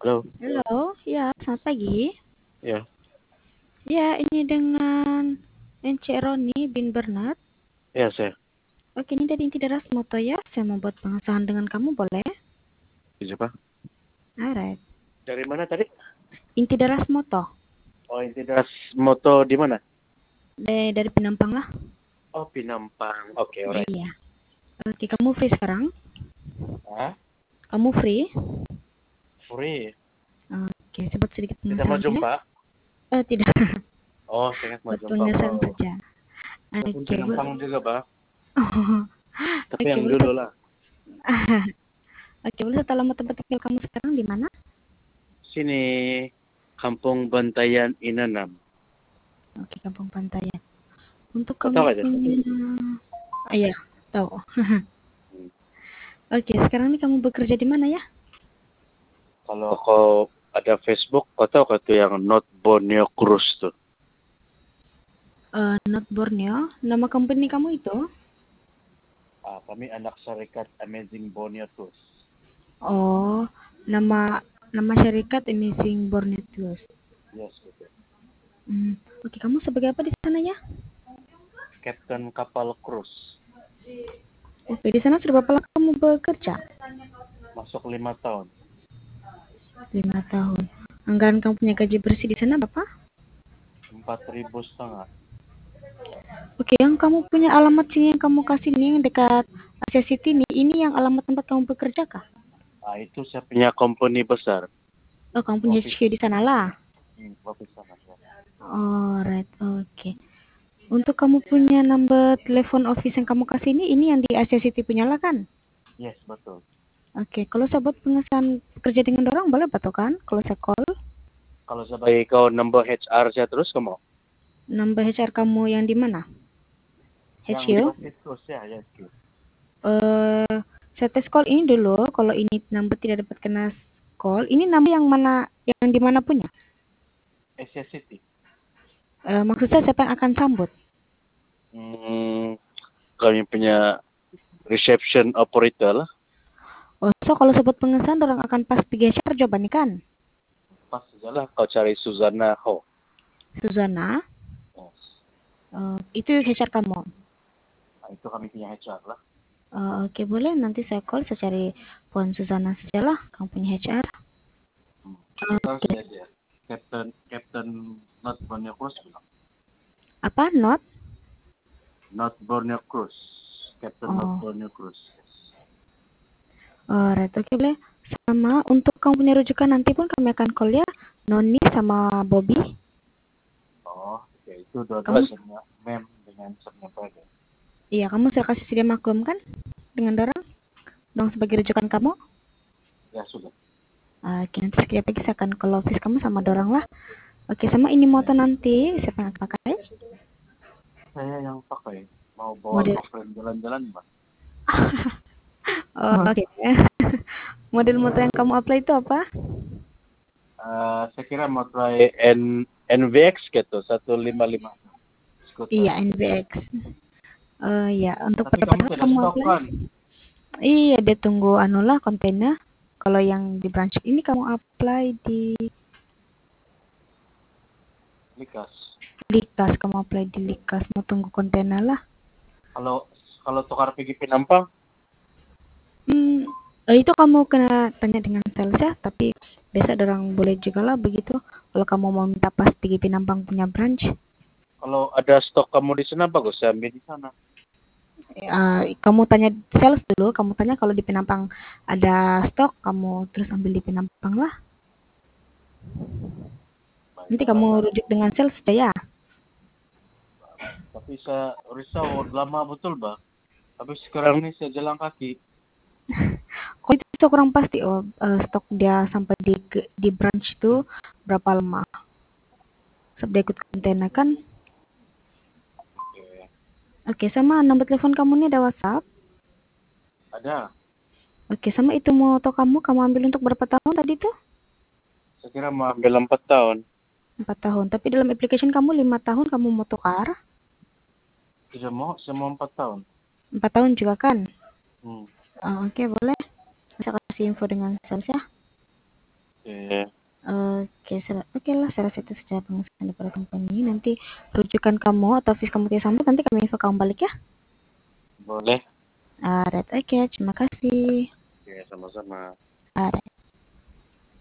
Halo, Halo, ya, selamat pagi. ya, Ya, ini dengan NC Roni bin Bernard. ya saya. Oke, ini dari Inti Daras Moto ya. Saya mau buat pengesahan dengan kamu, boleh? Siapa? Alright. Dari mana tadi? Inti Daras Moto. Oh, Intidas Moto di mana? Dari Penampang lah. Oh, Pinampang. Oke, alright. Iya. Oke, kamu free sekarang? Ah, Kamu free? free. Oke, sebut sedikit Kita mau pengesahannya. jumpa? Tidak. Oh, saya mau Buat jumpa. pengesahan Oh, saja. saya pun Oke, Pinampang juga, Pak. Tapi Oke, yang boleh. dulu lah. Oke, boleh tahu alamat tempat tinggal kamu sekarang di mana? Sini, Kampung Bantayan Inanam. Oke, Kampung Pantai. Untuk Kau kamu tahu aja? punya... Iya, tahu. Hmm. Oke, sekarang nih kamu bekerja di mana ya? Kalau kau ada Facebook, kau tahu kau tuh yang Not Borneo Cruise tuh? Not Borneo. Nama company kamu itu? Kami anak syarikat Amazing Borneo Tours. Oh, nama nama syarikat Amazing Borneo Tours. Yes, betul. Oke, kamu sebagai apa di sana ya? Kapten kapal cruise. Oke, di sana sudah berapa lama kamu bekerja? Masuk 5 tahun. 5 tahun. Anggaran kamu punya gaji bersih di sana berapa? 4.500. Oke, yang kamu punya alamat sini yang kamu kasih nih yang dekat Asia City nih, ini yang alamat tempat kamu bekerja kah? Itu saya punya company besar. Oh, kamu punya Office. HQ di sana lah. Office sana. Ya. Alright, oke. Untuk kamu punya nomor telepon office yang kamu kasih ini yang di Asia City punya lah kan? Yes, betul. Oke, kalau saya buat pengesahan kerja dengan orang boleh betul kan? Kalau saya call, Kalau sebagai kau number HR saya terus kamu. nomor HR kamu yang di mana? Yang di HQ? Office terus ya, yes. Saya tes call ini dulu. Kalau ini number tidak dapat kena call, ini number yang mana, yang di mana punya? Asia City. Maksud saya siapa yang akan sambut? Kami punya reception operator lah. Oh, so kalau sebut pengesahan orang akan pasti geser jawabannya kan? Pas saja lah kau cari Suzana Ho. Suzana, Yes. itu HR kamu. Itu kami punya HR lah. Oke, boleh nanti saya call, saya cari Puan Suzana saja lah, kamu punya HR. Terus Oke. ya. Captain Not Borneo Cruise bilang. Apa? Not? Not Borneo Cruise. Captain Not Oh, Borneo Cruise. right. Oke, boleh. Sama untuk kamu punya rujukan nanti pun kami akan call ya, Noni sama Bobby. Oh, oke. Itu dua-dua Kamu, semua mem dengan semua pada. iya kamu sudah kasih sedia maklum kan dengan dorang, dong sebagai rujukan kamu. Ya sudah. Oke, nanti sekali lagi saya akan call office kamu sama dorang lah. Oke, sama ini motor nanti siapa yang akan pakai? Saya yang pakai mau bawa Model. girlfriend jalan-jalan, Mbak. Oh, oke. Model motor yang kamu apply itu apa? Saya kira mau try NVX gitu 155 Iya, skuter. NBX. Ya, untuk Tapi kamu pendapatan tidak kamu stok apply. kan? Iya, dia tunggu anu lah kontainer. Kalau yang di branch ini kamu apply di Likas. Likas, kamu apply di Likas, mau tunggu kontainer lah. Kalau kalau tukar pergi Penampang, Itu kamu kena tanya dengan sales ya, tapi biasa orang boleh juga lah begitu. Kalau kamu mau minta pas di Pinampang punya branch, kalau ada stok kamu di sana bagus saya ambil di sana. kamu tanya sales dulu, kamu tanya kalau di Pinampang ada stok, kamu terus ambil di Pinampang lah. Nanti Baiklah. kamu rujuk dengan sales sudah ya. Tapi saya risau lama betul, Bang. Tapi sekarang ini saya jalan kaki. Kok itu stok kurang pasti, stok dia sampai di branch itu berapa lama? Sebelum ikut kontainer kan? Oke. Oke, sama nomor telepon kamu ini ada WhatsApp. Ada. Oke, sama itu moto kamu ambil untuk berapa tahun tadi tuh? Saya kira mau ambil 4 tahun. 4 tahun. Tapi dalam application kamu 5 tahun kamu mau tukar. Tidak mau, saya mau 4 tahun. 4 tahun juga kan? Hmm. Oke, boleh. Bisa kasih info dengan sales ya. Oke. Oke lah, saya rasa itu secara pengesahan daripada company. Nanti rujukan kamu atau fees kamu tidak sambut, nanti kami info kamu balik ya. Boleh? Alright, oke, terima kasih. Ya, sama-sama. Alright.